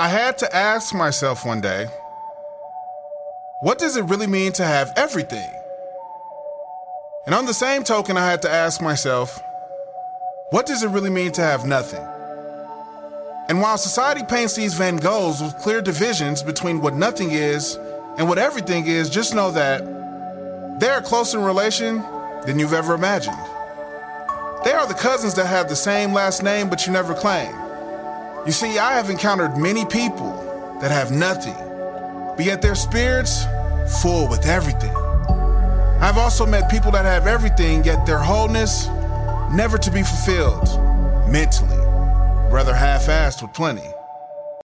I had to ask myself one day, what does it really mean to have everything? And on the same token, I had to ask myself, what does it really mean to have nothing? And while society paints these Van Goghs with clear divisions between what nothing is and what everything is, just know that they are closer in relation than you've ever imagined. They are the cousins that have the same last name but you never claim. You see, I have encountered many people that have nothing, but yet their spirits full with everything. I've also met people that have everything, yet their wholeness never to be fulfilled mentally, rather half-assed with plenty.